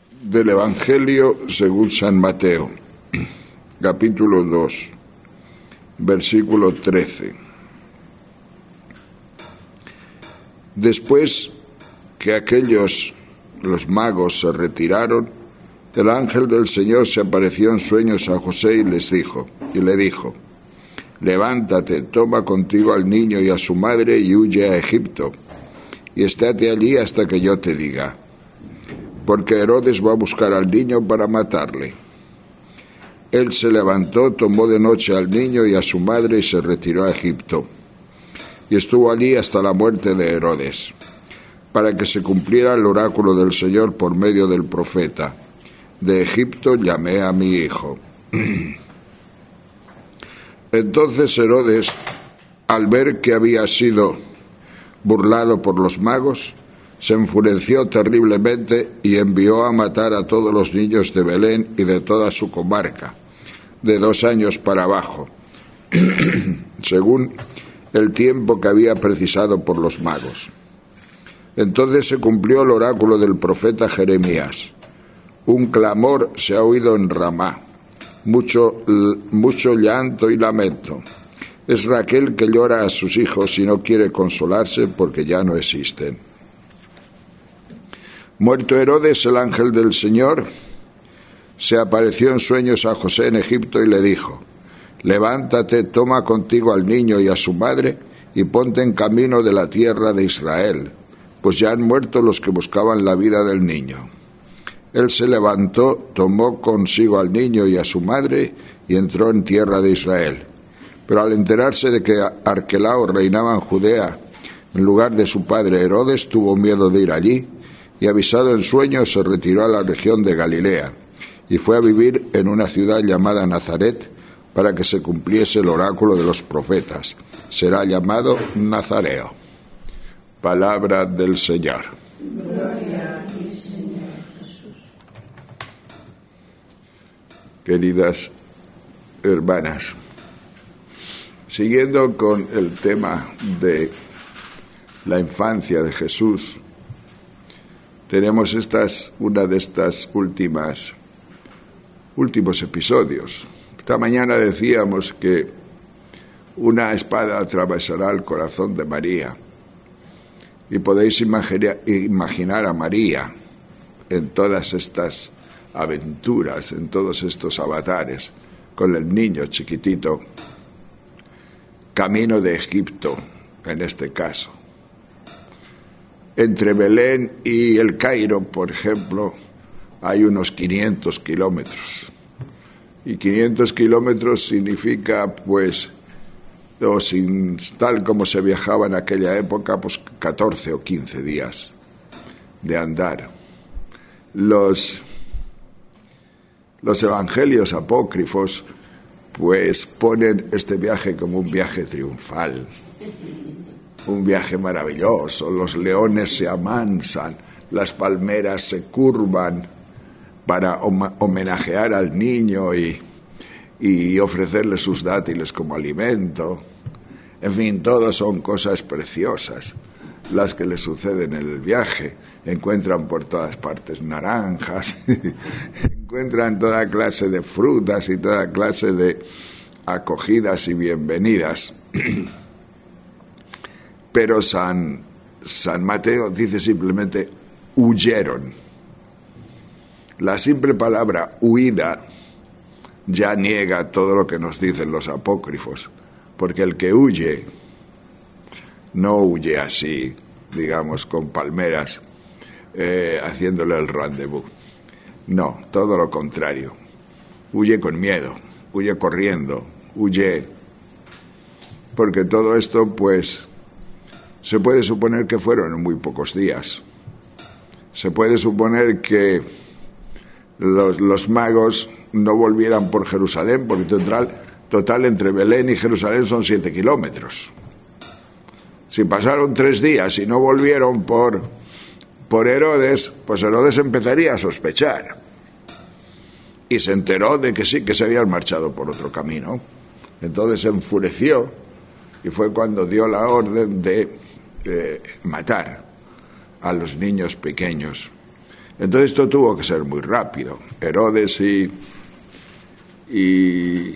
Del Evangelio según San Mateo, capítulo 2, versículo 13. Después que los magos se retiraron, el ángel del Señor se apareció en sueños a José y le dijo: levántate, toma contigo al niño y a su madre y huye a Egipto, y estate allí hasta que yo te diga, porque Herodes va a buscar al niño para matarle. Él se levantó, tomó de noche al niño y a su madre y se retiró a Egipto, y estuvo allí hasta la muerte de Herodes, para que se cumpliera el oráculo del Señor por medio del profeta: de Egipto llamé a mi hijo. Entonces Herodes, al ver que había sido burlado por los magos, se enfureció terriblemente y envió a matar a todos los niños de Belén y de toda su comarca, de 2 años para abajo, según el tiempo que había precisado por los magos. Entonces se cumplió el oráculo del profeta Jeremías: un clamor se ha oído en Ramá, mucho llanto y lamento. Es Raquel que llora a sus hijos y no quiere consolarse porque ya no existen. Muerto Herodes, el ángel del Señor se apareció en sueños a José en Egipto y le dijo: levántate, toma contigo al niño y a su madre y ponte en camino de la tierra de Israel, pues ya han muerto los que buscaban la vida del niño. Él se levantó, tomó consigo al niño y a su madre y entró en tierra de Israel. Pero al enterarse de que Arquelao reinaba en Judea en lugar de su padre Herodes, tuvo miedo de ir allí, y avisado en sueños se retiró a la región de Galilea y fue a vivir en una ciudad llamada Nazaret, para que se cumpliese el oráculo de los profetas: será llamado Nazareo. Palabra del Señor. Gloria a ti, Señor Jesús. Queridas hermanas, siguiendo con el tema de la infancia de Jesús, tenemos una de estas últimos episodios. Esta mañana decíamos que una espada atravesará el corazón de María, y podéis imaginar a María en todas estas aventuras, en todos estos avatares, con el niño chiquitito, camino de Egipto, en este caso. Entre Belén y el Cairo, por ejemplo, hay unos 500 kilómetros. Y 500 kilómetros significa, tal como se viajaba en aquella época, 14 o 15 días de andar. Los evangelios apócrifos, ponen este viaje como un viaje triunfal, un viaje maravilloso. Los leones se amansan, las palmeras se curvan para homenajear al niño y ofrecerle sus dátiles como alimento. En fin, todo son cosas preciosas las que le suceden en el viaje. Encuentran por todas partes naranjas, encuentran toda clase de frutas y toda clase de acogidas y bienvenidas. Pero San Mateo dice simplemente: huyeron. La simple palabra huida ya niega todo lo que nos dicen los apócrifos, porque el que huye no huye así, digamos, con palmeras, haciéndole el rendezvous. No, todo lo contrario. Huye con miedo, huye corriendo, huye, porque todo esto, se puede suponer que fueron en muy pocos días. Se puede suponer que los magos no volvieran por Jerusalén, porque total entre Belén y Jerusalén son 7 kilómetros. Si pasaron 3 días y no volvieron por Herodes, Herodes empezaría a sospechar. Y se enteró de que sí, que se habían marchado por otro camino. Entonces se enfureció y fue cuando dio la orden de matar a los niños pequeños Entonces esto tuvo que ser muy rápido. Herodes y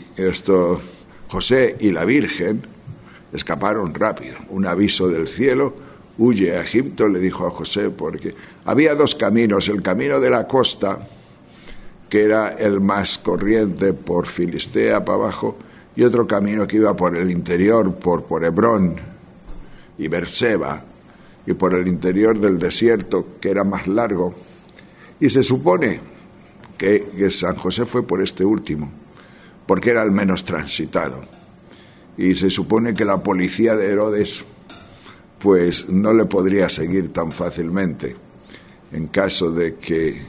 José y la Virgen escaparon rápido. Un aviso del cielo: huye a Egipto, le dijo a José, porque había dos caminos: el camino de la costa, que era el más corriente por Filistea para abajo, y otro camino que iba por el interior, por Hebrón y Berseba, y por el interior del desierto, que era más largo. Y se supone que San José fue por este último, porque era el menos transitado. Y se supone que la policía de Herodes pues no le podría seguir tan fácilmente en caso de que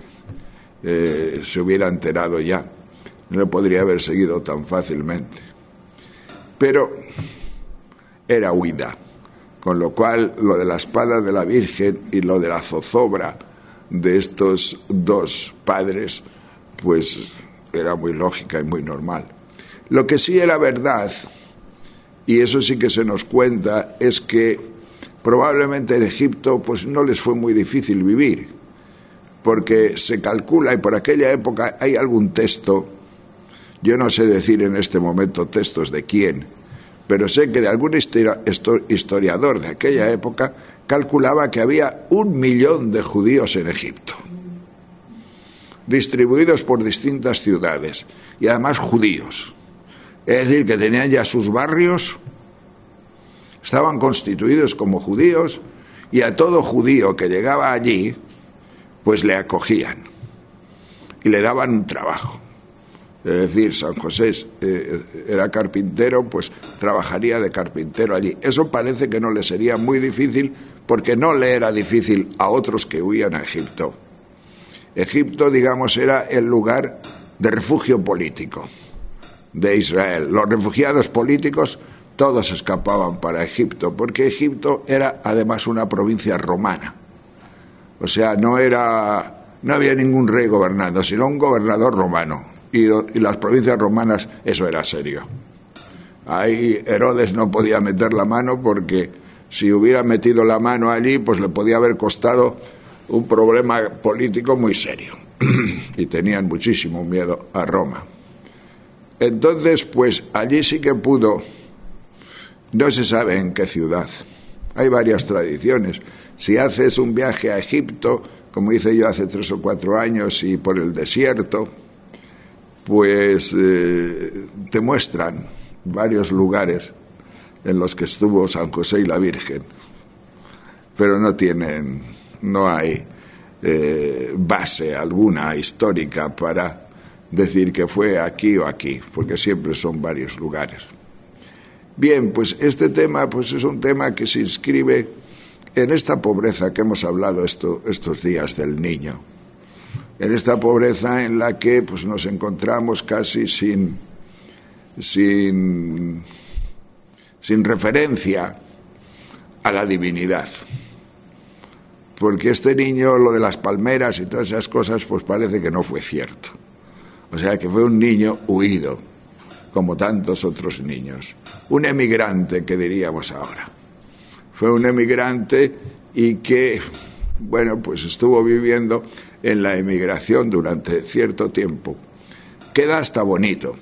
se hubiera enterado ya. No le podría haber seguido tan fácilmente. Pero era huida, con lo cual lo de la espada de la Virgen y lo de la zozobra de estos dos padres pues era muy lógica y muy normal. Lo que sí era verdad, y eso sí que se nos cuenta, es que probablemente en Egipto pues no les fue muy difícil vivir, porque se calcula, y por aquella época hay algún texto, yo no sé decir en este momento textos de quién, pero sé que de algún historiador de aquella época calculaba que había 1 millón de judíos en Egipto, distribuidos por distintas ciudades, y además judíos. Es decir, que tenían ya sus barrios, estaban constituidos como judíos, y a todo judío que llegaba allí pues le acogían y le daban un trabajo. Es decir, San José era carpintero, pues trabajaría de carpintero allí. Eso parece que no le sería muy difícil, porque no le era difícil a otros que huían a Egipto. Egipto, digamos, era el lugar de refugio político de Israel. Los refugiados políticos todos escapaban para Egipto, porque Egipto era además una provincia romana. O sea, no había ningún rey gobernando, sino un gobernador romano. Y las provincias romanas, eso era serio. Ahí Herodes no podía meter la mano, porque si hubiera metido la mano allí, pues le podía haber costado un problema político muy serio. Y tenían muchísimo miedo a Roma. Entonces, pues allí sí que pudo, no se sabe en qué ciudad. Hay varias tradiciones. Si haces un viaje a Egipto, como hice yo hace 3 o 4 años, y por el desierto, pues te muestran varios lugares en los que estuvo San José y la Virgen, pero no hay base alguna histórica para decir que fue aquí o aquí, porque siempre son varios lugares. Bien, pues este tema pues es un tema que se inscribe en esta pobreza que hemos hablado estos días del niño, en esta pobreza en la que pues nos encontramos casi sin referencia a la divinidad, porque este niño, lo de las palmeras y todas esas cosas, pues parece que no fue cierto. O sea, que fue un niño huido, como tantos otros niños, un emigrante, que diríamos ahora. Fue un emigrante y que, bueno, pues estuvo viviendo en la emigración durante cierto tiempo. Queda hasta bonito.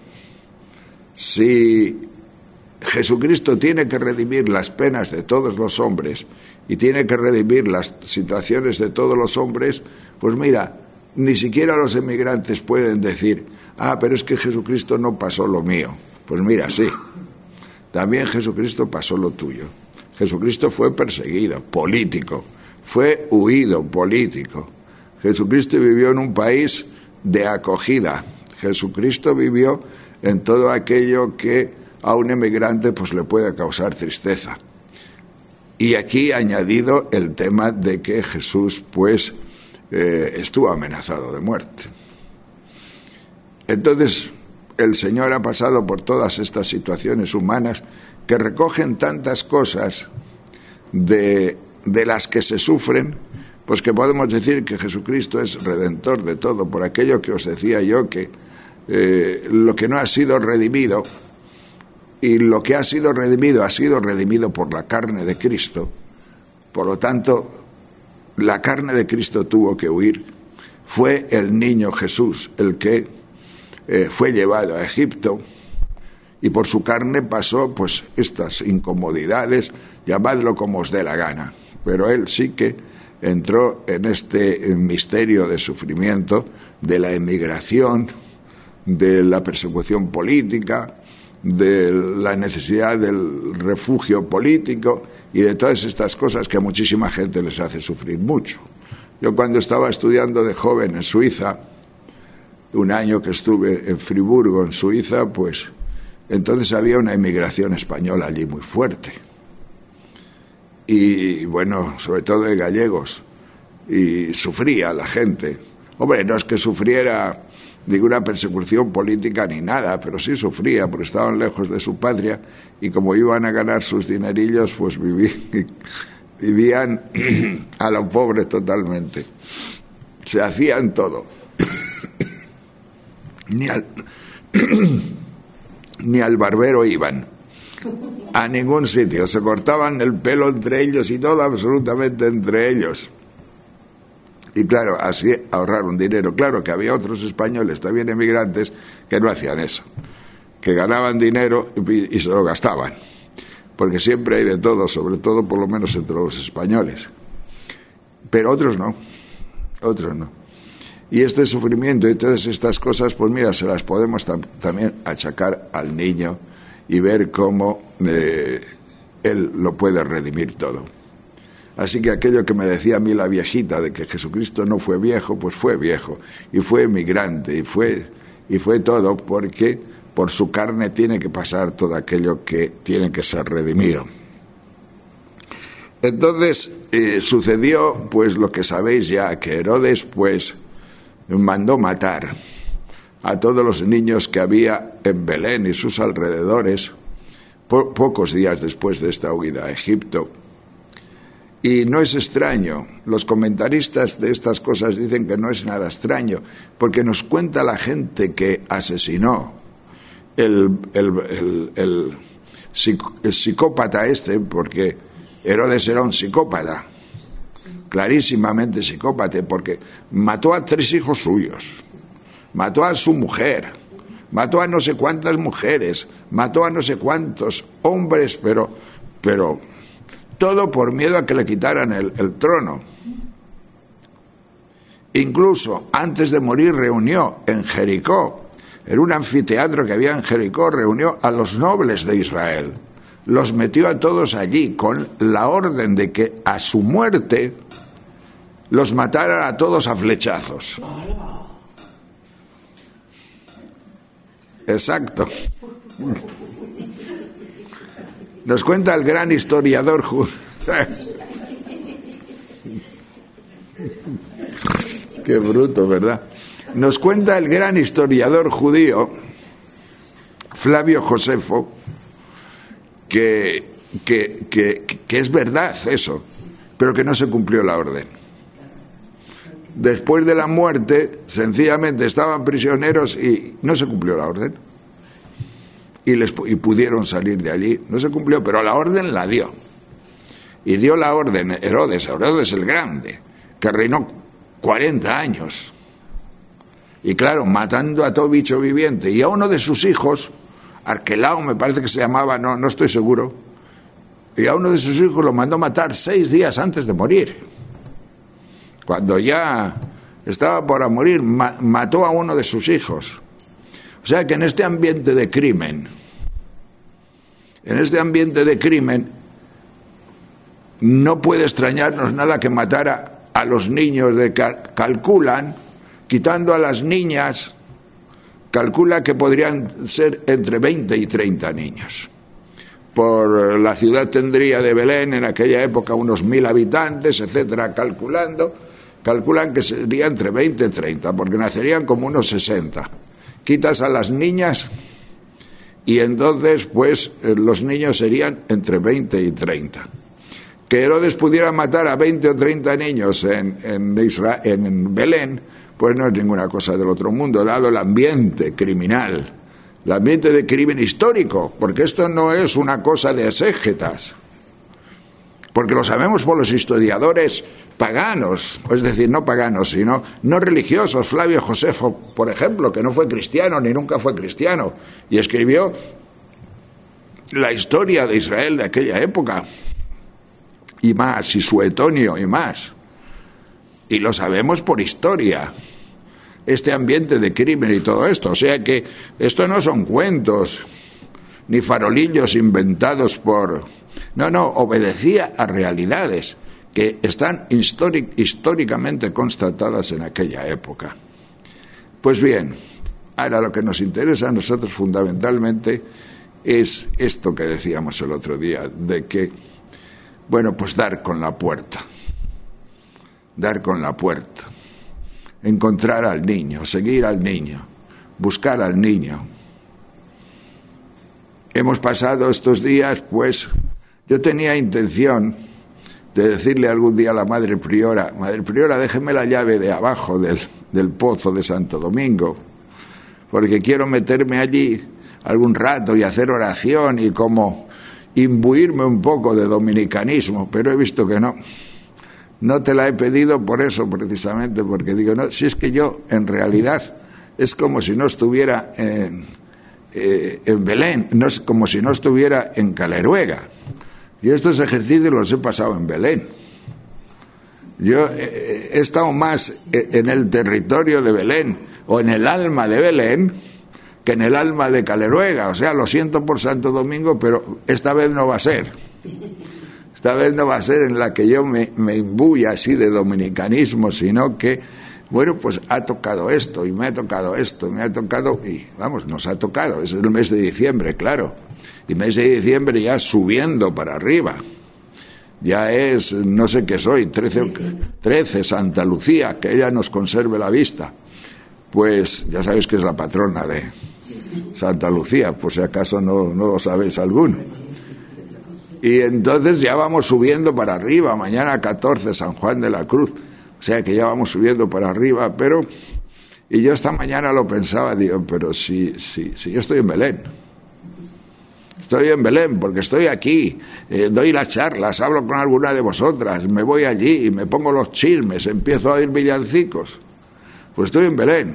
Si Jesucristo tiene que redimir las penas de todos los hombres y tiene que redimir las situaciones de todos los hombres, pues mira, ni siquiera los emigrantes pueden decir: ah, pero es que Jesucristo no pasó lo mío. Pues mira, sí, también Jesucristo pasó lo tuyo. Jesucristo fue perseguido, político, fue huido, político. Jesucristo vivió en un país de acogida. Jesucristo vivió en todo aquello que a un emigrante pues le puede causar tristeza. Y aquí añadido el tema de que Jesús pues estuvo amenazado de muerte. Entonces el Señor ha pasado por todas estas situaciones humanas que recogen tantas cosas de las que se sufren, pues que podemos decir que Jesucristo es redentor de todo, por aquello que os decía yo, que lo que no ha sido redimido, y lo que ha sido redimido por la carne de Cristo. Por lo tanto, la carne de Cristo tuvo que huir fue el niño Jesús, el que fue llevado a Egipto, y por su carne pasó pues estas incomodidades, llamadlo como os dé la gana, pero él sí que entró en este misterio de sufrimiento, de la emigración, de la persecución política, de la necesidad del refugio político y de todas estas cosas que a muchísima gente les hace sufrir mucho. Yo cuando estaba estudiando de joven en Suiza, un año que estuve en Friburgo, en Suiza, pues entonces había una inmigración española allí muy fuerte. Y bueno, sobre todo de gallegos, y sufría la gente. Hombre, no es que sufriera ninguna persecución política ni nada, pero sí sufría porque estaban lejos de su patria y como iban a ganar sus dinerillos, pues vivían a lo pobre totalmente. Se hacían todo. Ni al barbero iban, a ningún sitio, se cortaban el pelo entre ellos y todo absolutamente entre ellos. Y claro, así ahorraron dinero. Claro que había otros españoles, también emigrantes, que no hacían eso, que ganaban dinero y se lo gastaban, porque siempre hay de todo, sobre todo por lo menos entre los españoles. Pero otros no. Y este sufrimiento y todas estas cosas, pues mira, se las podemos también achacar al niño y ver cómo él lo puede redimir todo. Así que aquello que me decía a mí la viejita de que Jesucristo no fue viejo, pues fue viejo y fue emigrante y fue todo, porque por su carne tiene que pasar todo aquello que tiene que ser redimido. Entonces sucedió pues lo que sabéis ya, que Herodes pues mandó matar a todos los niños que había en Belén y sus alrededores pocos días después de esta huida a Egipto. Y no es extraño, los comentaristas de estas cosas dicen que no es nada extraño, porque nos cuenta la gente que asesinó el psicópata este, porque Herodes era un psicópata, clarísimamente psicópata, porque mató a 3 hijos suyos, mató a su mujer, mató a no sé cuántas mujeres, mató a no sé cuántos hombres, pero todo por miedo a que le quitaran el trono. Incluso antes de morir reunió en Jericó, en un anfiteatro que había en Jericó, reunió a los nobles de Israel, los metió a todos allí con la orden de que a su muerte los mataran a todos a flechazos. Exacto. Nos cuenta el gran historiador qué bruto, ¿verdad? Nos cuenta el gran historiador judío Flavio Josefo que es verdad eso, pero que no se cumplió la orden. Después de la muerte, sencillamente estaban prisioneros y no se cumplió la orden. Y pudieron salir de allí. No se cumplió, pero la orden la dio. Y dio la orden Herodes el Grande, que reinó 40 años. Y claro, matando a todo bicho viviente. Y a uno de sus hijos, Arquelao me parece que se llamaba, no estoy seguro, y a uno de sus hijos lo mandó matar 6 días antes de morir. Cuando ya estaba por morir, mató a uno de sus hijos. O sea que en este ambiente de crimen, no puede extrañarnos nada que matara a los niños. Calculan, quitando a las niñas, calcula que podrían ser entre 20 y 30 niños. Por la ciudad tendría de Belén en aquella época unos 1000 habitantes, etcétera, calculan que sería entre 20 y 30, porque nacerían como unos 60. Quitas a las niñas y entonces pues los niños serían entre 20 y 30. Que Herodes pudiera matar a 20 o 30 niños en Belén, pues no es ninguna cosa del otro mundo, dado el ambiente criminal, el ambiente de crimen histórico, porque esto no es una cosa de exégetas. porque lo sabemos por los historiadores paganos, es decir, no paganos, sino no religiosos. Flavio Josefo, por ejemplo, que no fue cristiano ni nunca fue cristiano, y escribió la historia de Israel de aquella época, y más, y Suetonio y más, y lo sabemos por historia, este ambiente de crimen y todo esto. O sea que esto no son cuentos ni farolillos inventados por... No, obedecía a realidades que están históricamente constatadas en aquella época. Pues bien, ahora lo que nos interesa a nosotros fundamentalmente es esto que decíamos el otro día, de que, bueno, pues dar con la puerta, encontrar al niño, seguir al niño, buscar al niño. Hemos pasado estos días, pues, yo tenía intención de decirle algún día a la Madre Priora, déjeme la llave de abajo del pozo de Santo Domingo, porque quiero meterme allí algún rato y hacer oración y como imbuirme un poco de dominicanismo, pero he visto que no te la he pedido por eso, precisamente, porque digo, no, si es que yo en realidad es como si no estuviera en Belén, no es como si no estuviera en Caleruega. Y estos ejercicios los he pasado en Belén. Yo he estado más en el territorio de Belén o en el alma de Belén que en el alma de Caleruega. O sea, lo siento por Santo Domingo, pero esta vez no va a ser. Esta vez no va a ser en la que yo me imbuya así de dominicanismo, sino que, bueno, pues ha tocado esto, y me ha tocado esto, y me ha tocado, y vamos, nos ha tocado, es el mes de diciembre, claro, y mes de diciembre ya subiendo para arriba, ya es, no sé qué soy, 13 Santa Lucía, que ella nos conserve la vista, pues ya sabéis que es la patrona de Santa Lucía, por si acaso no lo sabéis alguno. Y entonces ya vamos subiendo para arriba, mañana 14 San Juan de la Cruz, o sea que ya vamos subiendo para arriba, pero... Y yo esta mañana lo pensaba, digo, pero si yo estoy en Belén. Estoy en Belén porque estoy aquí, doy las charlas, hablo con alguna de vosotras, me voy allí y me pongo los chismes, empiezo a oír villancicos. Pues estoy en Belén.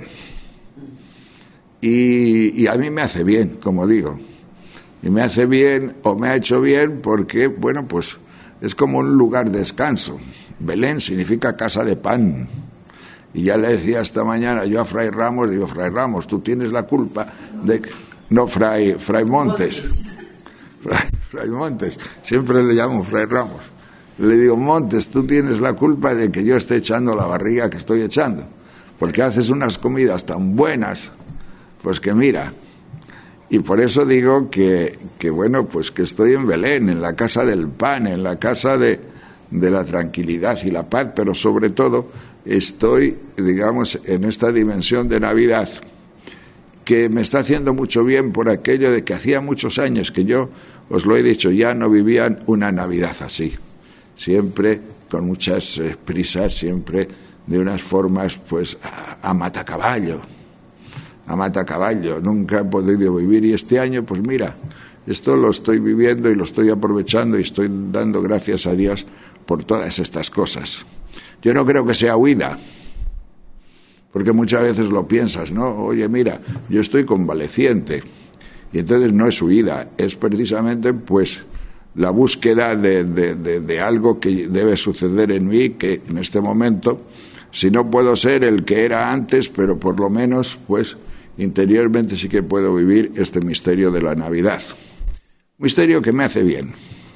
Y a mí me hace bien, como digo. Y me hace bien, o me ha hecho bien, porque, bueno, pues es como un lugar de descanso. Belén significa casa de pan. Y ya le decía esta mañana yo a Fray Ramos, digo, Fray Ramos, tú tienes la culpa de... No, Fray Montes. Fray Montes, siempre le llamo Fray Ramos. Le digo, Montes, tú tienes la culpa de que yo esté echando la barriga que estoy echando. Porque haces unas comidas tan buenas, pues que mira... Y por eso digo que bueno, pues que estoy en Belén, en la casa del pan, en la casa de la tranquilidad y la paz, pero sobre todo estoy, digamos, en esta dimensión de Navidad, que me está haciendo mucho bien por aquello de que hacía muchos años que yo, os lo he dicho, ya no vivían una Navidad así, siempre con muchas prisas, siempre de unas formas, pues, a matacaballo, nunca he podido vivir, y este año, pues mira, esto lo estoy viviendo y lo estoy aprovechando y estoy dando gracias a Dios por todas estas cosas. Yo no creo que sea huida, porque muchas veces lo piensas, ¿no? Oye, mira, yo estoy convaleciente, y entonces no es huida, es precisamente, pues, la búsqueda de algo que debe suceder en mí, que en este momento, si no puedo ser el que era antes, pero por lo menos, pues, interiormente sí que puedo vivir este misterio de la Navidad. Misterio que me hace bien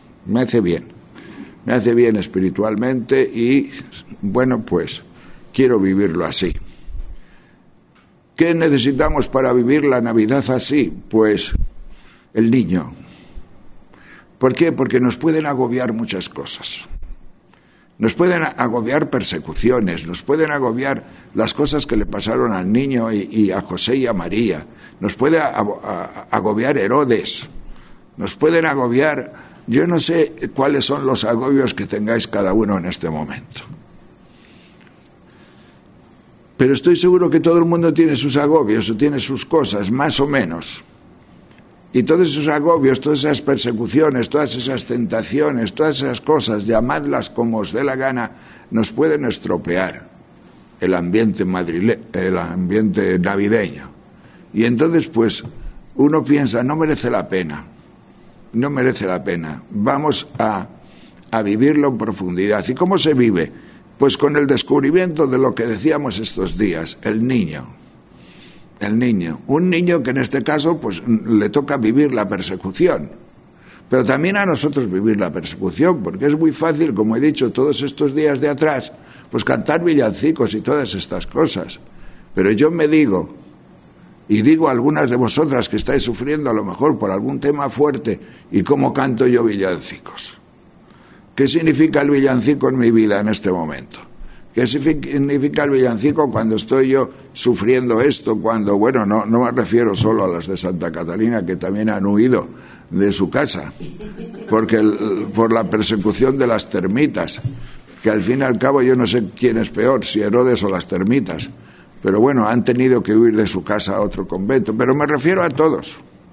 espiritualmente y, bueno, pues quiero vivirlo así. ¿Qué necesitamos para vivir la Navidad así? Pues el niño. ¿Por qué? Porque nos pueden agobiar muchas cosas. Nos pueden agobiar persecuciones, nos pueden agobiar las cosas que le pasaron al niño y a José y a María, nos puede agobiar Herodes, nos pueden agobiar, yo no sé cuáles son los agobios que tengáis cada uno en este momento. Pero estoy seguro que todo el mundo tiene sus agobios o tiene sus cosas, más o menos. Y todos esos agobios, todas esas persecuciones, todas esas tentaciones, todas esas cosas, llamadlas como os dé la gana, nos pueden estropear el ambiente navideño. Y entonces pues uno piensa, no merece la pena, vamos a vivirlo en profundidad. ¿Y cómo se vive? Pues con el descubrimiento de lo que decíamos estos días, el niño, un niño que en este caso pues le toca vivir la persecución, pero también a nosotros vivir la persecución, porque es muy fácil, como he dicho todos estos días de atrás, pues cantar villancicos y todas estas cosas, pero yo me digo, y digo a algunas de vosotras que estáis sufriendo a lo mejor por algún tema fuerte, ¿y cómo canto yo villancicos? ¿Qué significa el villancico en mi vida en este momento? ¿Qué significa el villancico cuando estoy yo sufriendo esto? Cuando, bueno, no me refiero solo a las de Santa Catalina, que también han huido de su casa, por la persecución de las termitas, que al fin y al cabo yo no sé quién es peor, si Herodes o las termitas, pero bueno, han tenido que huir de su casa a otro convento. Pero me refiero a todos.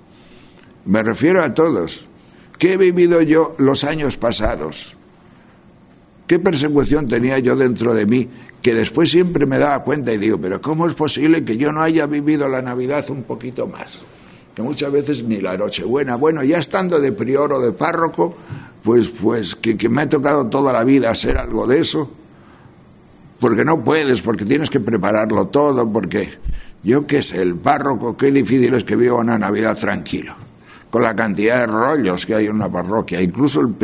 ¿Qué he vivido yo los años pasados? ¿Qué persecución tenía yo dentro de mí? Que después siempre me daba cuenta y digo, pero ¿cómo es posible que yo no haya vivido la Navidad un poquito más? Que muchas veces ni la Nochebuena. Bueno, ya estando de prior o de párroco, pues que me ha tocado toda la vida hacer algo de eso, porque no puedes, porque tienes que prepararlo todo, porque yo qué sé, el párroco, qué difícil es que viva una Navidad tranquilo, con la cantidad de rollos que hay en una parroquia, incluso el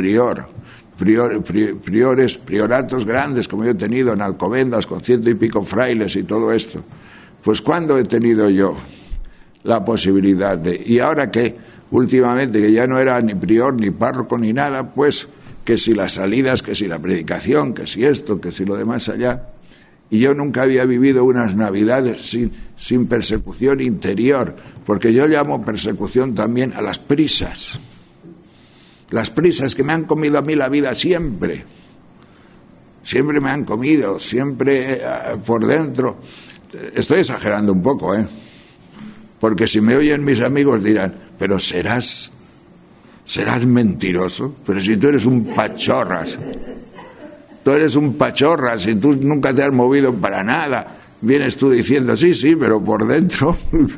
prioratos grandes como yo he tenido en Alcobendas con 100 y pico frailes y todo esto. Pues ¿cuándo he tenido yo la posibilidad de? Y ahora que últimamente que ya no era ni prior ni párroco ni nada, pues que si las salidas, que si la predicación, que si esto, que si lo demás allá, y yo nunca había vivido unas Navidades sin persecución interior, porque yo llamo persecución también a las prisas que me han comido a mí la vida siempre me han comido, siempre por dentro. Estoy exagerando un poco, porque si me oyen mis amigos dirán, pero serás mentiroso, pero si tú eres un pachorras, y tú nunca te has movido para nada, vienes tú diciendo sí, pero por dentro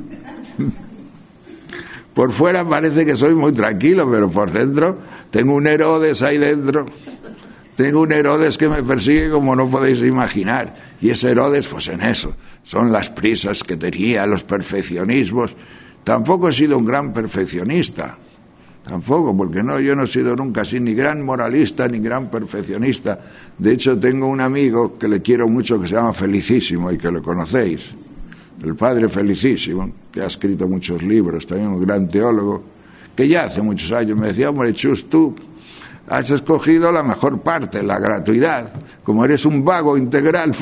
por fuera parece que soy muy tranquilo, pero por dentro tengo un Herodes ahí dentro, tengo un Herodes que me persigue como no podéis imaginar, y ese Herodes pues en eso, son las prisas que tenía, los perfeccionismos. Tampoco he sido un gran perfeccionista, tampoco, porque yo no he sido nunca así ni gran moralista ni gran perfeccionista. De hecho tengo un amigo que le quiero mucho que se llama Felicísimo y que lo conocéis, el padre Felicísimo, que ha escrito muchos libros, también un gran teólogo, que ya hace muchos años me decía, hombre Chus, tú has escogido la mejor parte, la gratuidad, como eres un vago integral,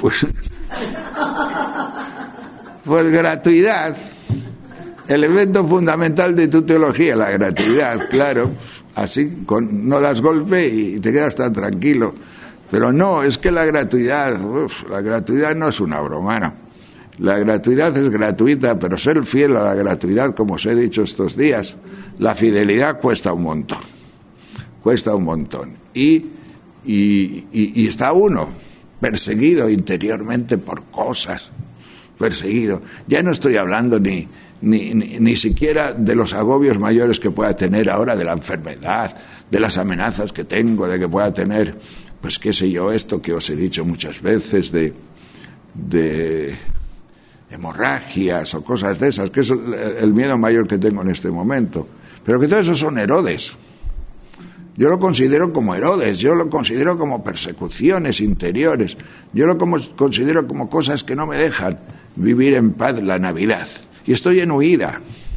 pues gratuidad, elemento fundamental de tu teología, la gratuidad, claro, así no das golpe y te quedas tan tranquilo. Pero no, es que la gratuidad no es una broma, no. La gratuidad es gratuita, pero ser fiel a la gratuidad, como os he dicho estos días, la fidelidad cuesta un montón. Y está uno perseguido interiormente por cosas, perseguido. Ya no estoy hablando ni siquiera de los agobios mayores que pueda tener ahora, de la enfermedad, de las amenazas que tengo, de que pueda tener, pues qué sé yo, esto que os he dicho muchas veces, de hemorragias o cosas de esas, que es el miedo mayor que tengo en este momento. Pero que todo eso son Herodes. Yo lo considero como Herodes, yo lo considero como persecuciones interiores, yo lo considero como cosas que no me dejan vivir en paz la Navidad. Y estoy en huida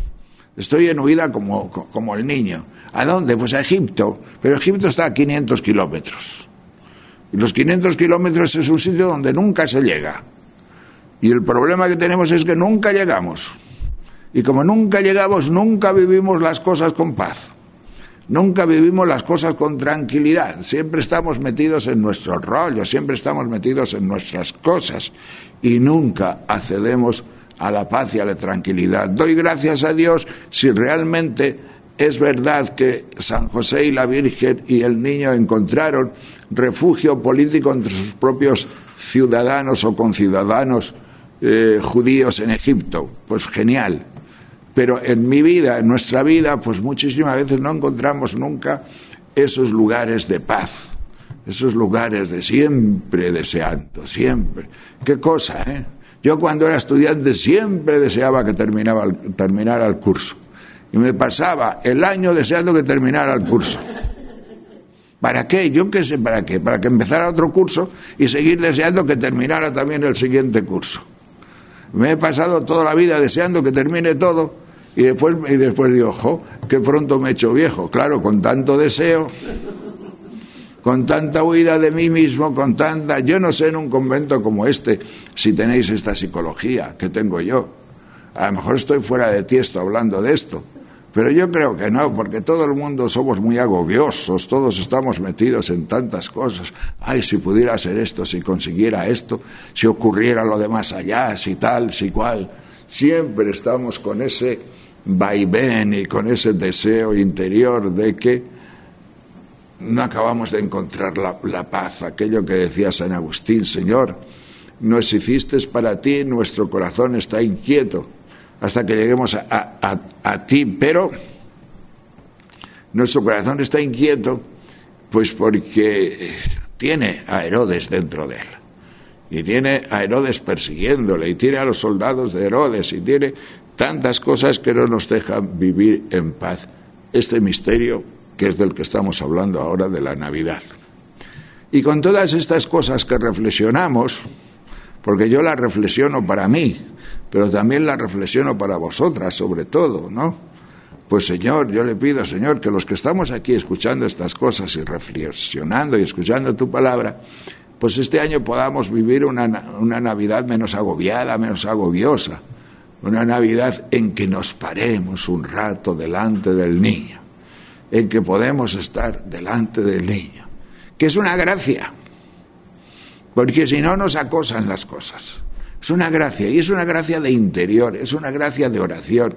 como el niño. ¿A dónde? Pues a Egipto, pero Egipto está a 500 kilómetros. Y los 500 kilómetros es un sitio donde nunca se llega. Y el problema que tenemos es que nunca llegamos. Y como nunca llegamos, nunca vivimos las cosas con paz. Nunca vivimos las cosas con tranquilidad. Siempre estamos metidos en nuestros rollos, siempre estamos metidos en nuestras cosas. Y nunca accedemos a la paz y a la tranquilidad. Doy gracias a Dios si realmente es verdad que San José y la Virgen y el niño encontraron refugio político entre sus propios ciudadanos o conciudadanos judíos en Egipto. Pues genial. Pero en mi vida, en nuestra vida, pues muchísimas veces no encontramos nunca esos lugares de paz, esos lugares de siempre deseando, siempre. Qué cosa, ¿eh? Yo cuando era estudiante siempre deseaba que terminara el curso. Y me pasaba el año deseando que terminara el curso. ¿Para qué? Yo qué sé para qué. Para que empezara otro curso y seguir deseando que terminara también el siguiente curso. Me he pasado toda la vida deseando que termine todo y después digo, ojo, que pronto me he hecho viejo. Claro, con tanto deseo, con tanta huida de mí mismo, con tanta... Yo no sé en un convento como este si tenéis esta psicología que tengo yo. A lo mejor estoy fuera de tiesto hablando de esto, pero yo creo que no, porque todo el mundo somos muy agobiosos, todos estamos metidos en tantas cosas. Ay, si pudiera ser esto, si consiguiera esto, si ocurriera lo de más allá, si tal, si cual. Siempre estamos con ese vaivén y con ese deseo interior de que no acabamos de encontrar la paz, aquello que decía San Agustín: Señor, nos hiciste para ti, nuestro corazón está inquieto hasta que lleguemos a ti, pero nuestro corazón está inquieto pues porque tiene a Herodes dentro de él, y tiene a Herodes persiguiéndole, y tiene a los soldados de Herodes, y tiene tantas cosas que no nos dejan vivir en paz este misterio que es del que estamos hablando ahora, de la Navidad. Y con todas estas cosas que reflexionamos, porque yo las reflexiono para mí, pero también las reflexiono para vosotras, sobre todo, ¿no? Pues Señor, yo le pido, Señor, que los que estamos aquí escuchando estas cosas y reflexionando y escuchando tu palabra, pues este año podamos vivir una Navidad menos agobiada, menos agobiosa, una Navidad en que nos paremos un rato delante del niño, en que podemos estar delante del niño, que es una gracia, porque si no nos acosan las cosas. Es una gracia, y es una gracia de interior, es una gracia de oración.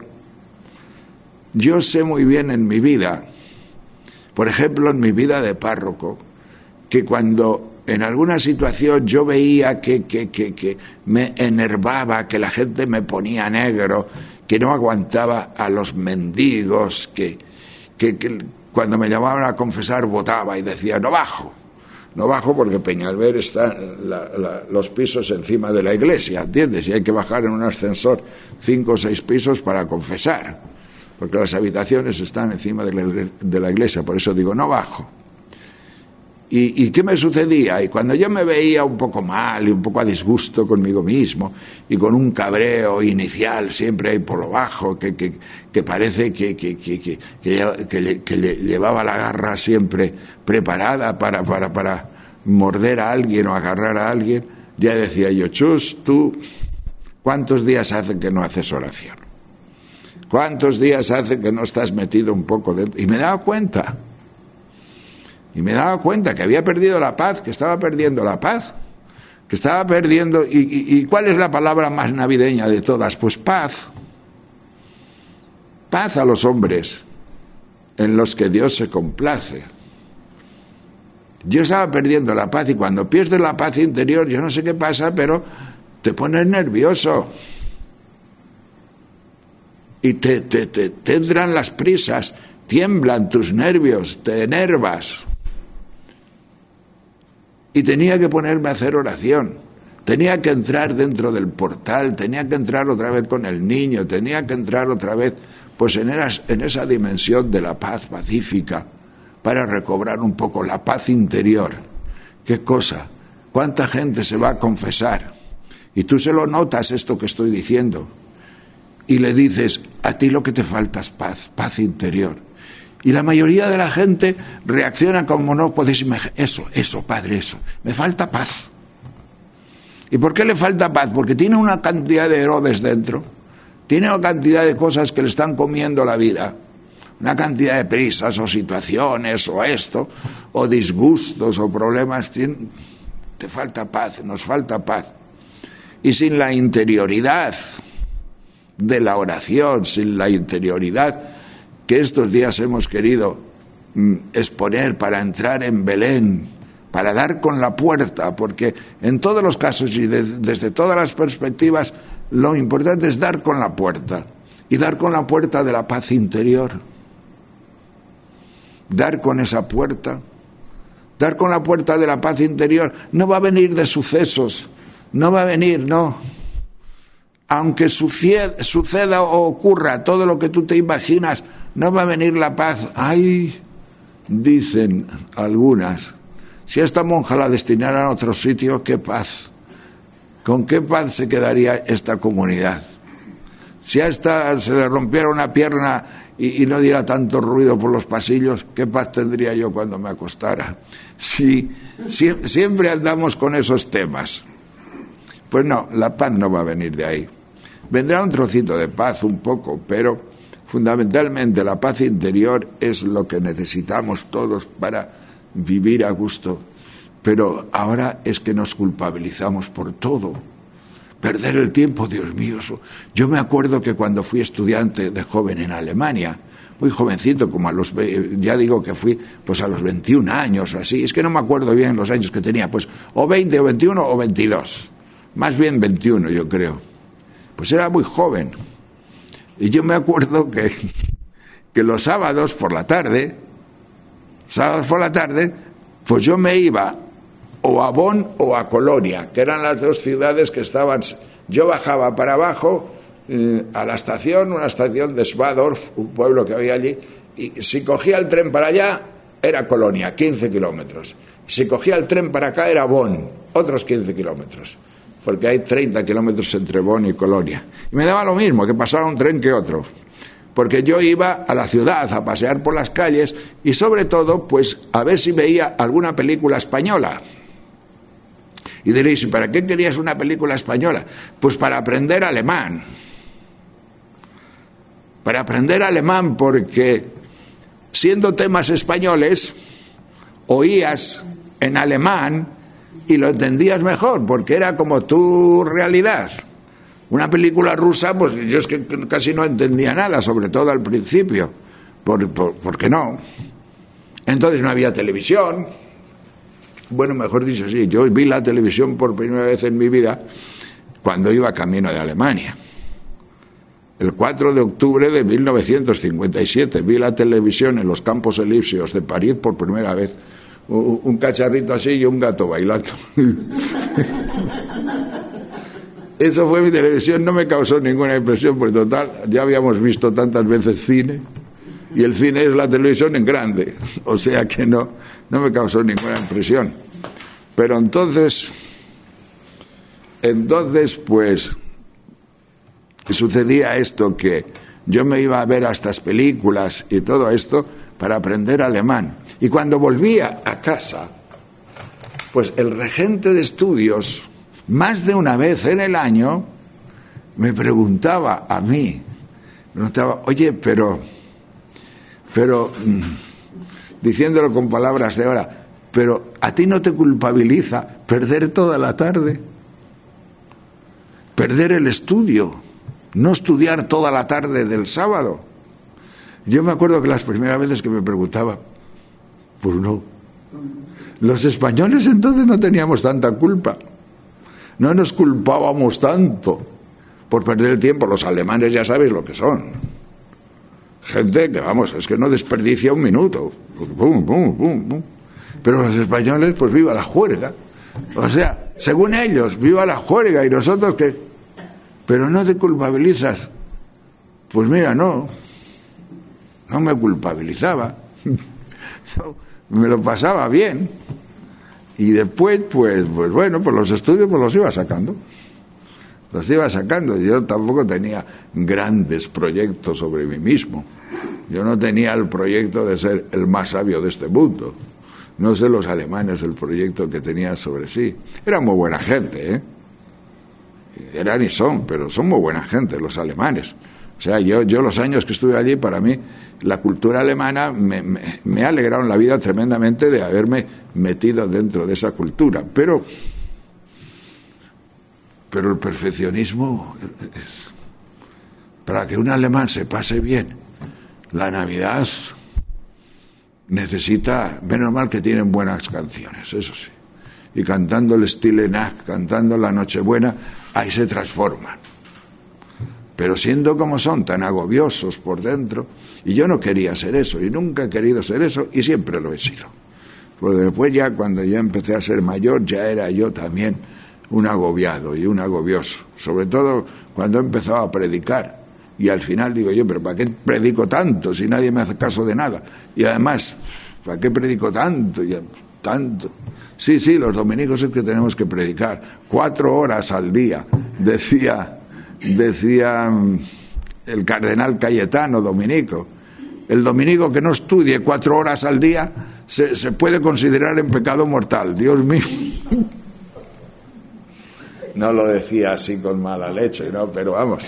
Yo sé muy bien en mi vida, por ejemplo en mi vida de párroco, que cuando en alguna situación yo veía que me enervaba, que la gente me ponía negro, que no aguantaba a los mendigos, que cuando me llamaban a confesar votaba y decía no bajo porque Peñalver está los pisos encima de la iglesia, ¿entiendes? Y hay que bajar en un ascensor 5 o 6 pisos para confesar, porque las habitaciones están encima de la iglesia, por eso digo no bajo. ¿Y qué me sucedía? Y cuando yo me veía un poco mal y un poco a disgusto conmigo mismo y con un cabreo inicial siempre ahí por lo bajo, que parece que llevaba la garra siempre preparada para morder a alguien o agarrar a alguien, ya decía yo, Chus, tú, ¿cuántos días hace que no haces oración? ¿Cuántos días hace que no estás metido un poco dentro? Y me daba cuenta que había perdido la paz, que estaba perdiendo la paz, que estaba perdiendo... ¿Y cuál es la palabra más navideña de todas? Pues paz. Paz a los hombres en los que Dios se complace. Yo estaba perdiendo la paz, y cuando pierdes la paz interior, yo no sé qué pasa, pero te pones nervioso. Y te entran las prisas, tiemblan tus nervios, te enervas. Y tenía que ponerme a hacer oración, tenía que entrar dentro del portal, tenía que entrar otra vez con el niño, tenía que entrar otra vez pues en esa dimensión de la paz pacífica, para recobrar un poco la paz interior. ¿Qué cosa? ¿Cuánta gente se va a confesar? Y tú se lo notas esto que estoy diciendo, y le dices, a ti lo que te falta es paz interior. Y la mayoría de la gente reacciona como no podéis imaginar. Eso, padre, eso. Me falta paz. ¿Y por qué le falta paz? Porque tiene una cantidad de Herodes dentro. Tiene una cantidad de cosas que le están comiendo la vida. Una cantidad de prisas o situaciones o esto, o disgustos o problemas. Te falta paz, nos falta paz. Y sin la interioridad de la oración, sin la interioridad que estos días hemos querido exponer para entrar en Belén, para dar con la puerta, porque en todos los casos y desde todas las perspectivas, lo importante es dar con la puerta, y dar con la puerta de la paz interior. Dar con esa puerta, dar con la puerta de la paz interior, no va a venir de sucesos, no va a venir, no. Aunque suceda o ocurra todo lo que tú te imaginas, no va a venir la paz. Ay, dicen algunas, si a esta monja la destinaran a otro sitio, qué paz. ¿Con qué paz se quedaría esta comunidad? Si a esta se le rompiera una pierna y no diera tanto ruido por los pasillos, ¿qué paz tendría yo cuando me acostara? Sí, siempre andamos con esos temas. Pues no, la paz no va a venir de ahí. Vendrá un trocito de paz, un poco, pero fundamentalmente la paz interior es lo que necesitamos todos para vivir a gusto. Pero ahora es que nos culpabilizamos por todo. Perder el tiempo, Dios mío. Yo me acuerdo que cuando fui estudiante de joven en Alemania, muy jovencito, como ya digo que fui pues a los 21 años, así, es que no me acuerdo bien los años que tenía, pues o 20 o 21 o 22, más bien 21 yo creo, pues era muy joven, y yo me acuerdo que los sábados por la tarde, pues yo me iba o a Bonn o a Colonia, que eran las dos ciudades que estaban. Yo bajaba para abajo a la estación, una estación de Swadorf, un pueblo que había allí, y si cogía el tren para allá era Colonia, 15 kilómetros. Si cogía el tren para acá era Bonn, otros 15 kilómetros, porque hay 30 kilómetros entre Bonn y Colonia. Y me daba lo mismo, que pasara un tren que otro, porque yo iba a la ciudad a pasear por las calles y sobre todo pues a ver si veía alguna película española. Y diréis, ¿para qué querías una película española? Pues para aprender alemán. Para aprender alemán, porque siendo temas españoles, oías en alemán y lo entendías mejor, porque era como tu realidad. Una película rusa, pues yo es que casi no entendía nada, sobre todo al principio, porque no. Entonces no había televisión. Bueno, mejor dicho, sí, yo vi la televisión por primera vez en mi vida cuando iba camino de Alemania. El 4 de octubre de 1957 vi la televisión en los Campos Elíseos de París por primera vez. Un cacharrito así y un gato bailando. Eso fue mi televisión, no me causó ninguna impresión, porque total, ya habíamos visto tantas veces cine, y el cine es la televisión en grande, o sea que no me causó ninguna impresión. Pero entonces pues sucedía esto, que yo me iba a ver a estas películas y todo esto para aprender alemán, y cuando volvía a casa, pues el regente de estudios, más de una vez en el año, me preguntaba a mí, oye, pero diciéndolo con palabras de ahora, pero ¿a ti no te culpabiliza perder toda la tarde? Perder el estudio, no estudiar toda la tarde del sábado. Yo me acuerdo que las primeras veces que me preguntaba, pues no. Los españoles entonces no teníamos tanta culpa, no nos culpábamos tanto por perder el tiempo. Los alemanes ya sabéis lo que son. Gente que, vamos, es que no desperdicia un minuto. Pum, pum, pum, pum. Pero los españoles, pues viva la juerga. O sea, según ellos, viva la juerga, y nosotros que... Pero no te culpabilizas. Pues mira, no me culpabilizaba. Me lo pasaba bien. Y después, pues bueno, pues los estudios pues los iba sacando. Yo tampoco tenía grandes proyectos sobre mí mismo. Yo no tenía el proyecto de ser el más sabio de este mundo. No sé los alemanes el proyecto que tenían sobre sí. Eran muy buena gente, ¿eh? Eran y son, pero son muy buena gente los alemanes. O sea, yo los años que estuve allí, para mí, la cultura alemana me ha alegrado en la vida tremendamente de haberme metido dentro de esa cultura. Pero el perfeccionismo para que un alemán se pase bien la Navidad necesita, menos mal que tienen buenas canciones, eso sí, y cantando el Stille Nacht, cantando la Nochebuena, ahí se transforman. Pero siendo como son, tan agobiosos por dentro, y yo no quería ser eso, y nunca he querido ser eso, y siempre lo he sido. Pues después ya, cuando ya empecé a ser mayor, ya era yo también un agobiado y un agobioso, sobre todo cuando he empezado a predicar. Y al final digo yo, pero ¿para qué predico tanto si nadie me hace caso de nada? Y además, ¿para qué predico tanto? Tanto. Sí, los dominicos es que tenemos que predicar 4 horas al día, decía el cardenal Cayetano, dominico. El dominico que no estudie 4 horas al día se puede considerar en pecado mortal. Dios mío. No lo decía así con mala leche, ¿no? Pero vamos,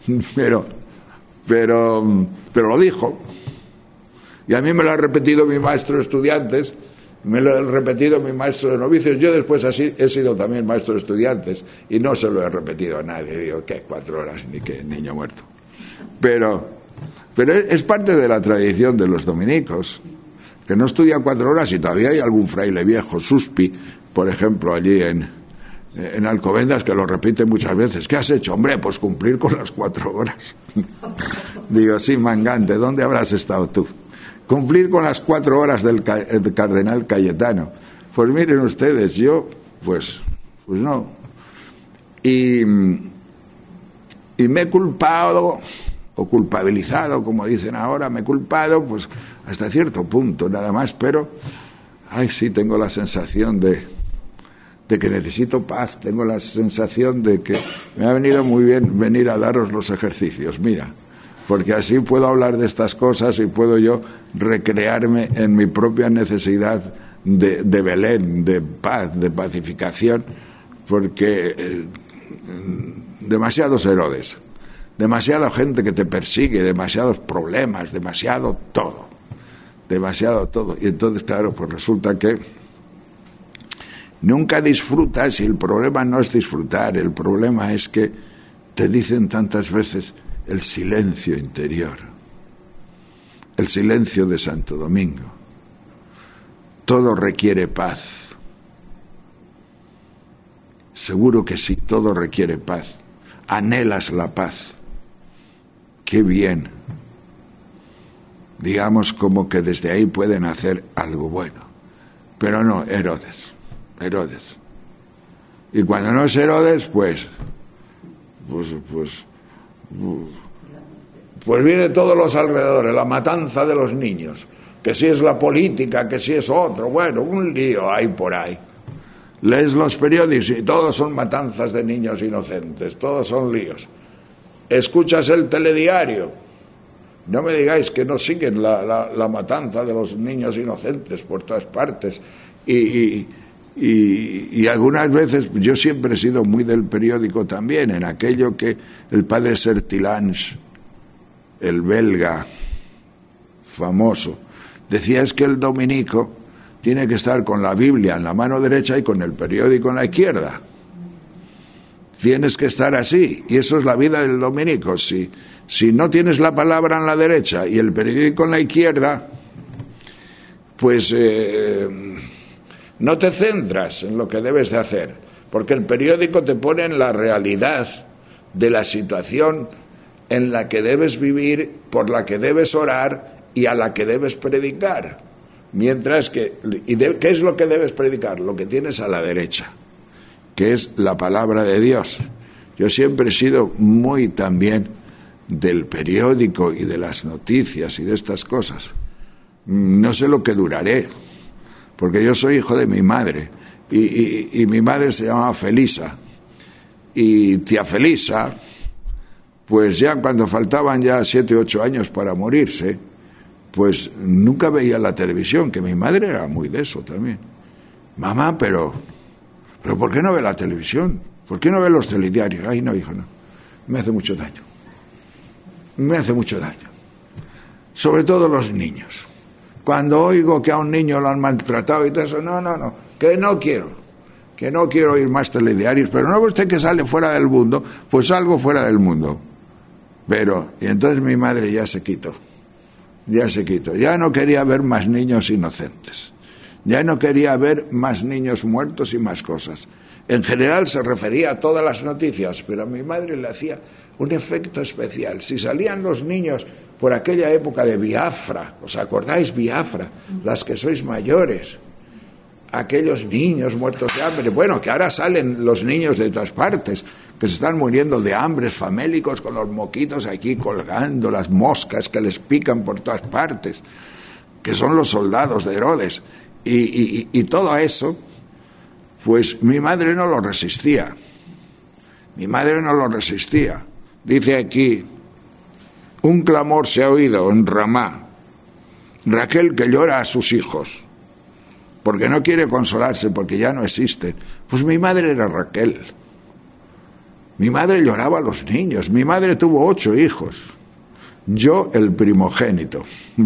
pero lo dijo. Y a mí me lo ha repetido mi maestro de estudiantes, me lo ha repetido mi maestro de novicios. Yo después así he sido también maestro de estudiantes y no se lo he repetido a nadie. Digo, ¿qué? 4 horas, ni qué niño muerto. Pero es parte de la tradición de los dominicos, que no estudia 4 horas, y todavía hay algún fraile viejo, Suspi, por ejemplo, allí en Alcobendas, que lo repite muchas veces. ¿Qué has hecho? Hombre, pues cumplir con las 4 horas. Digo, sí, mangante, ¿dónde habrás estado tú? Cumplir con las 4 horas del cardenal Cayetano. Pues miren ustedes, yo, pues no. Y me he culpado, o culpabilizado, como dicen ahora, me he culpado, pues hasta cierto punto, nada más, pero, ay, sí, tengo la sensación de que necesito paz, tengo la sensación de que me ha venido muy bien venir a daros los ejercicios, mira, porque así puedo hablar de estas cosas y puedo yo recrearme en mi propia necesidad de Belén, de paz, de pacificación, porque demasiados Herodes, demasiada gente que te persigue, demasiados problemas, demasiado todo, y entonces claro, pues resulta que nunca disfrutas, y el problema no es disfrutar, el problema es que te dicen tantas veces el silencio interior, el silencio de Santo Domingo. Todo requiere paz. Seguro que sí, todo requiere paz. Anhelas la paz. Qué bien. Digamos como que desde ahí pueden hacer algo bueno. Pero no, Herodes. Y cuando no es Herodes, pues viene todos los alrededores, la matanza de los niños, que si es la política, que si es otro, bueno, un lío hay por ahí. Lees los periódicos y todos son matanzas de niños inocentes, todos son líos. Escuchas el telediario, no me digáis que no siguen la matanza de los niños inocentes por todas partes. Y algunas veces, yo siempre he sido muy del periódico también, en aquello que el padre Sertilange, el belga famoso, decía, es que el dominico tiene que estar con la Biblia en la mano derecha y con el periódico en la izquierda. Tienes que estar así, y eso es la vida del dominico. Si no tienes la palabra en la derecha y el periódico en la izquierda, pues no te centras en lo que debes de hacer, porque el periódico te pone en la realidad de la situación en la que debes vivir, por la que debes orar y a la que debes predicar. Mientras que, ¿qué es lo que debes predicar? Lo que tienes a la derecha, que es la palabra de Dios. Yo siempre he sido muy también del periódico y de las noticias y de estas cosas. No sé lo que duraré, porque yo soy hijo de mi madre, y mi madre se llamaba Felisa, y tía Felisa, pues ya cuando faltaban ya 7 u 8 años para morirse, pues nunca veía la televisión, que mi madre era muy de eso también. Mamá, pero ¿por qué no ve la televisión? ¿Por qué no ve los telediarios? Ay, no, hijo, no, me hace mucho daño, sobre todo los niños. Cuando oigo que a un niño lo han maltratado y todo eso, no, que no quiero oír más telediarios, pero no ve usted que sale fuera del mundo, pues salgo fuera del mundo. Y entonces mi madre ya se quitó, ya no quería ver más niños inocentes, ya no quería ver más niños muertos y más cosas. En general se refería a todas las noticias, pero a mi madre le hacía un efecto especial. Si salían los niños por aquella época de Biafra, ¿os acordáis Biafra? Las que sois mayores, aquellos niños muertos de hambre, bueno, que ahora salen los niños de todas partes, que se están muriendo de hambres famélicos con los moquitos aquí colgando, las moscas que les pican por todas partes, que son los soldados de Herodes, y todo eso, pues mi madre no lo resistía. Dice aquí, un clamor se ha oído en Ramá, Raquel que llora a sus hijos, porque no quiere consolarse, porque ya no existen. Pues mi madre era Raquel. Mi madre lloraba a los niños. Mi madre tuvo 8 hijos. Yo el primogénito.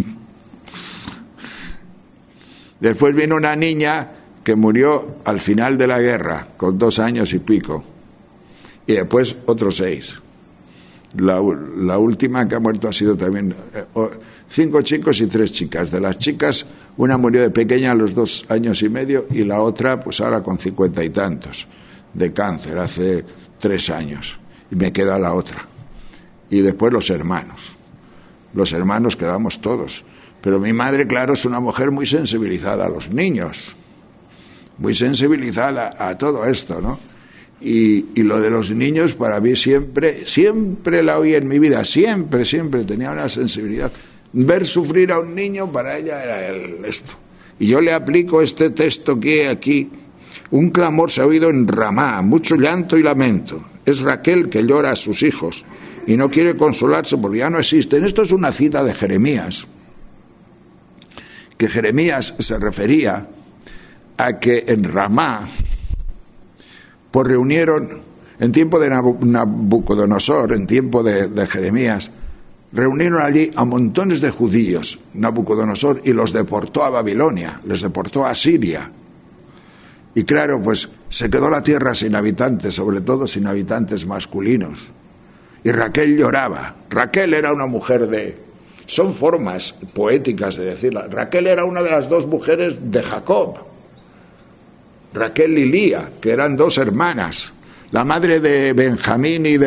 Después vino una niña que murió al final de la guerra, con 2 años y pico. Y después otros 6. La última que ha muerto ha sido también 5 chicos y 3 chicas. De las chicas, una murió de pequeña a los 2 años y medio y la otra pues ahora con 50 y tantos de cáncer, hace 3 años, y me queda la otra. Y después los hermanos quedamos todos. Pero mi madre, claro, es una mujer muy sensibilizada a los niños, muy sensibilizada a todo esto, ¿no? Y lo de los niños para mí siempre la oí en mi vida, siempre tenía una sensibilidad. Ver sufrir a un niño para ella era esto. Y yo le aplico este texto que aquí, un clamor se ha oído en Ramá, mucho llanto y lamento. Es Raquel que llora a sus hijos y no quiere consolarse porque ya no existen. Esto es una cita de Jeremías, que Jeremías se refería a que en Ramá pues reunieron, en tiempo de Nabucodonosor, en tiempo de Jeremías, reunieron allí a montones de judíos, Nabucodonosor, y los deportó a Babilonia, les deportó a Siria. Y claro, pues se quedó la tierra sin habitantes, sobre todo sin habitantes masculinos. Y Raquel lloraba. Raquel era una mujer son formas poéticas de decirla. Raquel era una de las 2 mujeres de Jacob. Raquel y Lía, que eran 2 hermanas, la madre de Benjamín y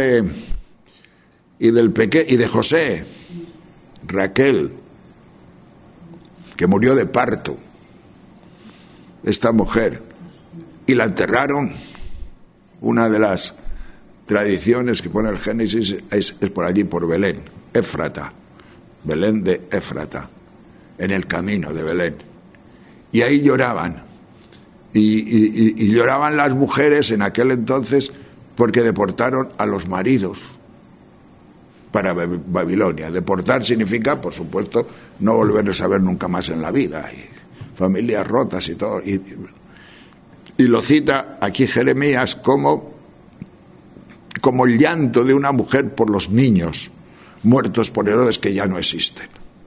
de José, Raquel, que murió de parto, esta mujer, y la enterraron. Una de las tradiciones que pone el Génesis es por allí, por Belén, Éfrata, Belén de Éfrata, en el camino de Belén, y ahí lloraban. Y lloraban las mujeres en aquel entonces porque deportaron a los maridos para Babilonia. Deportar significa, por supuesto, no volverles a ver nunca más en la vida, y familias rotas y todo. Y lo cita aquí Jeremías como el llanto de una mujer por los niños muertos por Herodes que ya no existen.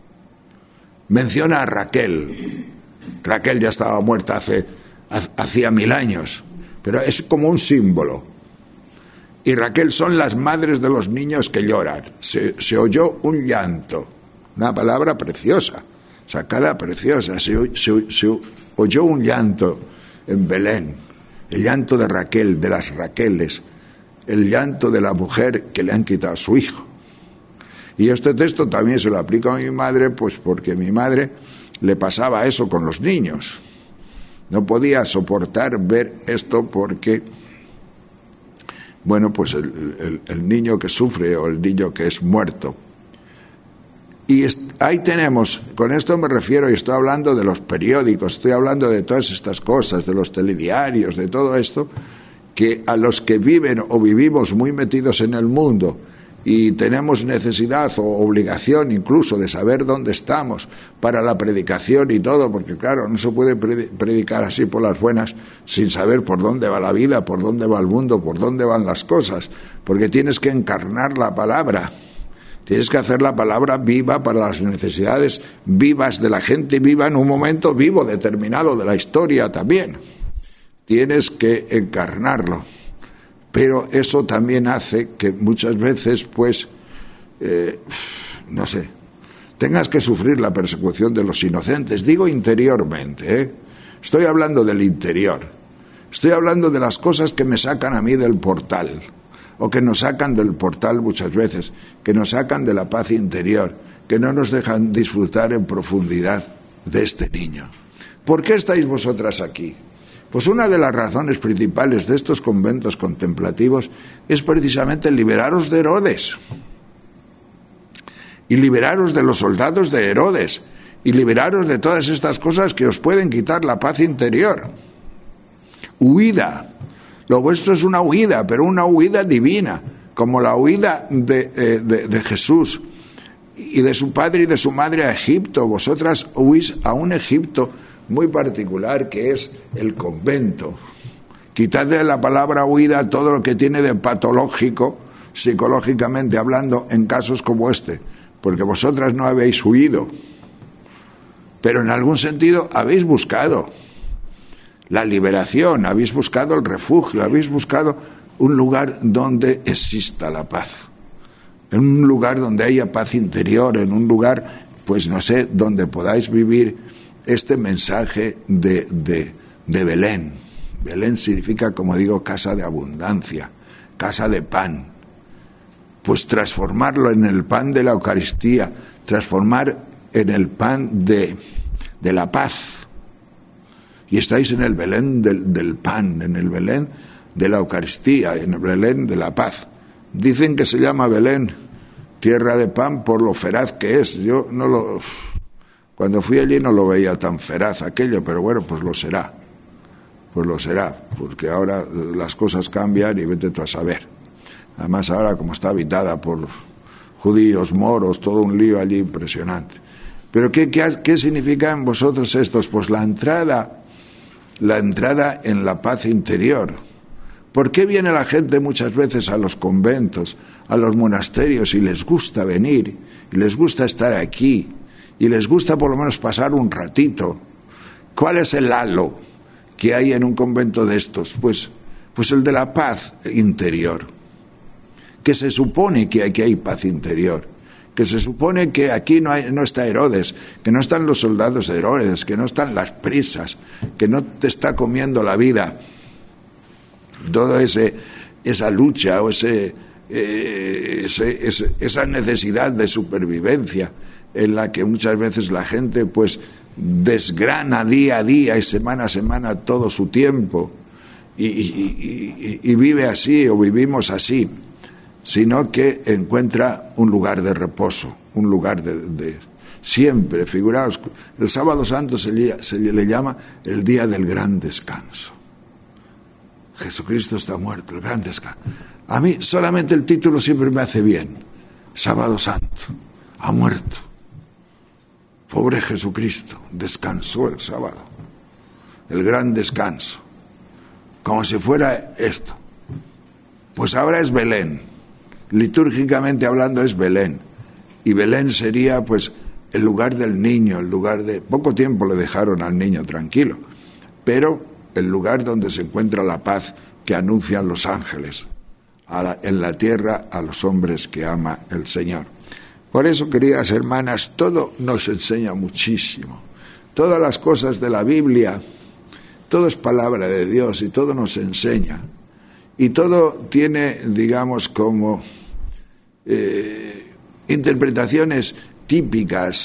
Menciona a Raquel. Raquel ya estaba muerta hacía 1000 años, pero es como un símbolo. Y Raquel son las madres de los niños que lloran. Se oyó un llanto, una palabra preciosa, sacada preciosa. Se oyó un llanto en Belén, el llanto de Raquel, de las Raqueles, el llanto de la mujer que le han quitado a su hijo. Y este texto también se lo aplico a mi madre, pues porque a mi madre le pasaba eso con los niños. No podía soportar ver esto porque, bueno, pues el niño que sufre o el niño que es muerto. Y ahí tenemos, con esto me refiero, y estoy hablando de los periódicos, estoy hablando de todas estas cosas, de los telediarios, de todo esto, que a los que viven o vivimos muy metidos en el mundo y tenemos necesidad o obligación incluso de saber dónde estamos para la predicación y todo, porque claro, no se puede predicar así por las buenas sin saber por dónde va la vida, por dónde va el mundo, por dónde van las cosas, porque tienes que encarnar la palabra, tienes que hacer la palabra viva para las necesidades vivas de la gente viva en un momento vivo determinado de la historia también. Tienes que encarnarlo. Pero eso también hace que muchas veces, pues, no sé, tengas que sufrir la persecución de los inocentes. Digo interiormente, ¿eh? Estoy hablando del interior. Estoy hablando de las cosas que me sacan a mí del portal, o que nos sacan del portal muchas veces, que nos sacan de la paz interior, que no nos dejan disfrutar en profundidad de este niño. ¿Por qué estáis vosotras aquí? Pues una de las razones principales de estos conventos contemplativos es precisamente liberaros de Herodes, y liberaros de los soldados de Herodes, y liberaros de todas estas cosas que os pueden quitar la paz interior. Huida. Lo vuestro es una huida, pero una huida divina, como la huida de Jesús y de su padre y de su madre a Egipto. Vosotras huís a un Egipto muy particular, que es el convento. Quitad de la palabra huida todo lo que tiene de patológico, psicológicamente hablando, en casos como este, porque vosotras no habéis huido, pero en algún sentido habéis buscado la liberación, habéis buscado el refugio, habéis buscado un lugar donde exista la paz, en un lugar donde haya paz interior, en un lugar, pues no sé, donde podáis vivir este mensaje de Belén. Belén significa, como digo, casa de abundancia, casa de pan. Pues transformarlo en el pan de la Eucaristía, transformar en el pan de la paz. Y estáis en el Belén del pan, en el Belén de la Eucaristía, en el Belén de la paz. Dicen que se llama Belén, tierra de pan, por lo feraz que es. Yo cuando fui allí no lo veía tan feraz aquello, pero bueno, pues lo será. Pues lo será, porque ahora las cosas cambian y vete tú a saber. Además ahora, como está habitada por judíos, moros, todo un lío allí impresionante. Pero ¿qué significa en vosotros estos? Pues la entrada en la paz interior. ¿Por qué viene la gente muchas veces a los conventos, a los monasterios, y les gusta venir, y les gusta estar aquí, y les gusta por lo menos pasar un ratito? ¿Cuál es el halo que hay en un convento de estos? Pues el de la paz interior. Que se supone que aquí hay paz interior, que se supone que aquí no está Herodes, que no están los soldados de Herodes, que no están las prisas, que no te está comiendo la vida, toda esa lucha o esa necesidad de supervivencia en la que muchas veces la gente pues desgrana día a día y semana a semana todo su tiempo y vive así o vivimos así, sino que encuentra un lugar de reposo, un lugar de siempre. Figuraos, el Sábado Santo se le llama el día del gran descanso. Jesucristo está muerto, el gran descanso. A mí solamente el título siempre me hace bien. Sábado Santo, ha muerto. Pobre Jesucristo, descansó el sábado. El gran descanso. Como si fuera esto. Pues ahora es Belén. Litúrgicamente hablando es Belén, y Belén sería pues el lugar del niño, el lugar de... Poco tiempo le dejaron al niño tranquilo, pero el lugar donde se encuentra la paz que anuncian los ángeles en la tierra a los hombres que ama el Señor. Por eso, queridas hermanas, todo nos enseña muchísimo, todas las cosas de la Biblia, todo es palabra de Dios y todo nos enseña. Y todo tiene, digamos, como interpretaciones típicas,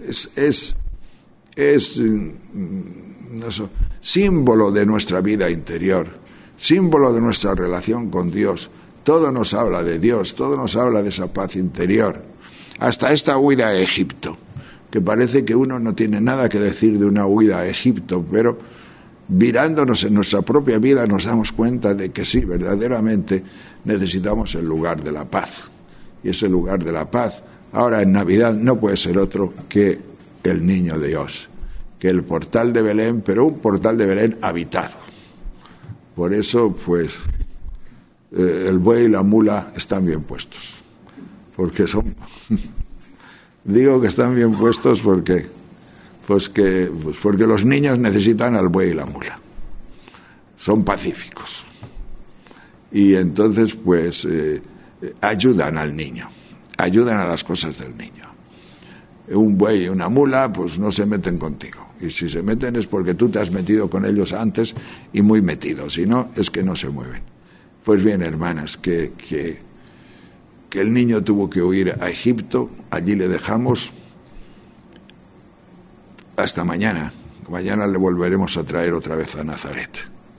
es no sé, símbolo de nuestra vida interior, símbolo de nuestra relación con Dios. Todo nos habla de Dios, todo nos habla de esa paz interior. Hasta esta huida a Egipto, que parece que uno no tiene nada que decir de una huida a Egipto, pero mirándonos en nuestra propia vida nos damos cuenta de que sí, verdaderamente necesitamos el lugar de la paz. Y ese lugar de la paz, ahora en Navidad, no puede ser otro que el niño Dios, que el portal de Belén, pero un portal de Belén habitado. Por eso, pues, el buey y la mula están bien puestos, porque son... Digo que están bien puestos porque los niños necesitan al buey y la mula, son pacíficos, y entonces pues ayudan al niño, ayuden a las cosas del niño. Un buey y una mula pues no se meten contigo, y si se meten es porque tú te has metido con ellos antes y muy metido, si no es que no se mueven. Pues bien, hermanas, que el niño tuvo que huir a Egipto, allí le dejamos hasta mañana. Mañana le volveremos a traer otra vez a Nazaret.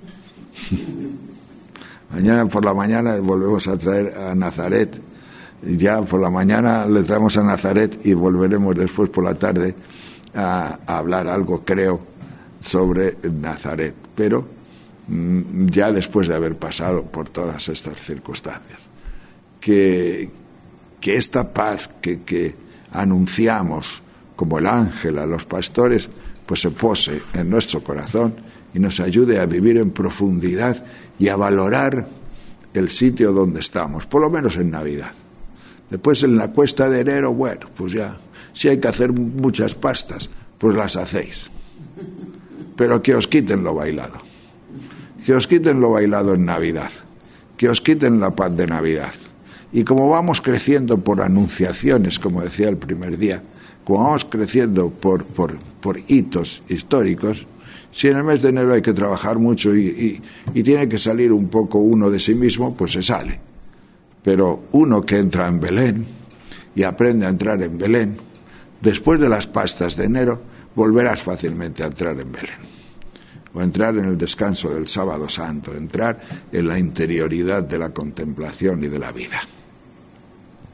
Mañana por la mañana le volvemos a traer a Nazaret. Ya por la mañana le traemos a Nazaret y volveremos después por la tarde a hablar algo, creo, sobre Nazaret. Pero ya después de haber pasado por todas estas circunstancias. Que esta paz que anunciamos como el ángel a los pastores, pues se pose en nuestro corazón y nos ayude a vivir en profundidad y a valorar el sitio donde estamos, por lo menos en Navidad. Después en la cuesta de enero, bueno, pues ya, si hay que hacer muchas pastas, pues las hacéis. Pero que os quiten lo bailado. Que os quiten lo bailado en Navidad. Que os quiten la paz de Navidad. Y como vamos creciendo por anunciaciones, como decía el primer día, como vamos creciendo por hitos históricos, si en el mes de enero hay que trabajar mucho y tiene que salir un poco uno de sí mismo, pues se sale. Pero uno que entra en Belén y aprende a entrar en Belén, después de las pastas de enero, volverás fácilmente a entrar en Belén. O entrar en el descanso del Sábado Santo, entrar en la interioridad de la contemplación y de la vida.